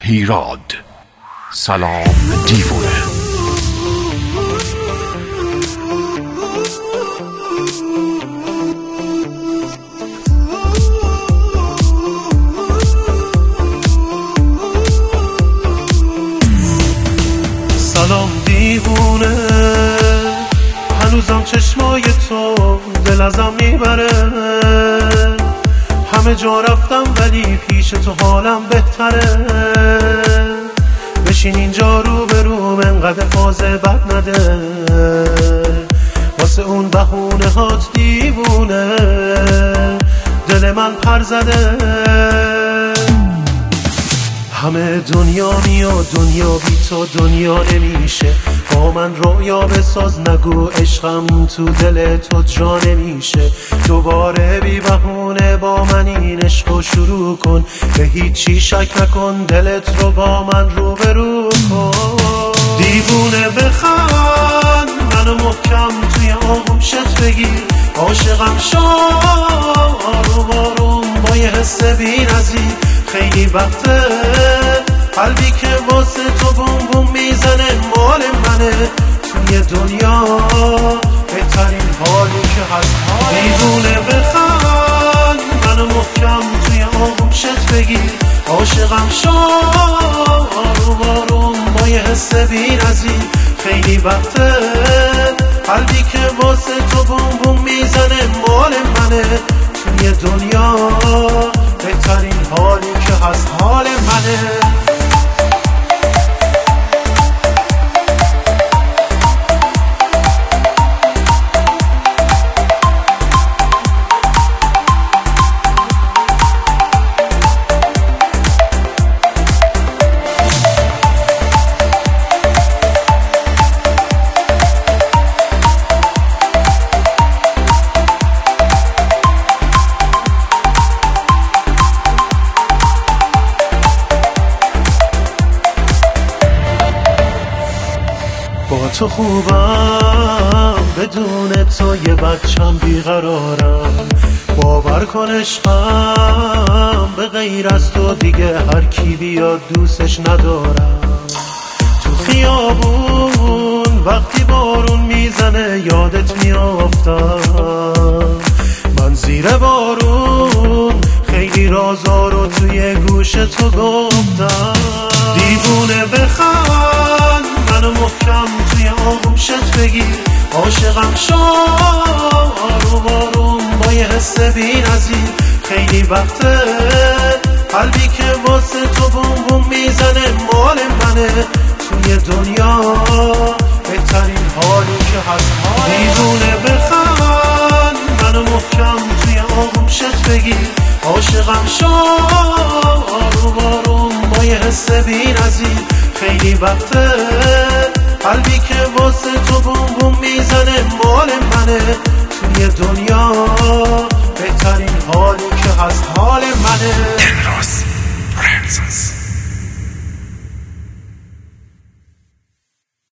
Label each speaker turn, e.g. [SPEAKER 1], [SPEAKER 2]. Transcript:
[SPEAKER 1] هیراد. سلام دیوونه.
[SPEAKER 2] سلام دیوونه، هنوزم چشمای تو دل ازم میبره. همه جا رفتم ولی پیش تو حالم بهتره. بشین اینجا رو به روم، انقدر فاز بد نده. واسه اون بهونه هات دیوونه، دل من پر زده. همه دنیا میاد، دنیا بی تو دنیا نمیشه. با من رویا بساز، نگو عشقم تو دل تو جا نمیشه. دوباره بی بهونه با من این عشقو شروع کن. به هیچی شک نکن، دلت رو با من روبرو کن. دیوونه بخند، منو محکم توی آغوشت بگیر. عاشقم شو آروم آروم با یه حس بی نظیر. خیلی وقته قلبی که واسه تو بوم بوم میزنه مال منه. توی دنیا بهترین حالی که هست دیوونه بخند، منو محکم توی آغوشت بگیر. عاشقم شو آروم آروم با یه حس بی نظیر. خیلی وقته قلبی که واسه تو بوم بوم میزنه مال منه. توی دنیا بهترین حالی که هست حال منه. با تو خوبم، بدون تو یه بچم بیقرارم. باور کن عشقم به غیر از تو دیگه هر کی بیاد دوستش ندارم. تو خیابون وقتی بارون میزنه یادت میافتم. من زیر بارون خیلی رازا رو توی گوش تو گفتم. دیوونه بخند، منو محکم توی آغوشت بگیر. عاشقم شو آروم آروم با یه حس بی نظیر. خیلی وقته قلبی که واسه تو بوم بوم میزنه مال منه. توی دنیا بهترین حالی که هست حال دیوونه بخند، منو محکم توی آغوشت بگیر. عاشقم شو آروم آروم با یه حس بی نظیر. خیلی وقته قلبی که واسه تو بوم بوم میزنه مال منه. توی دنیا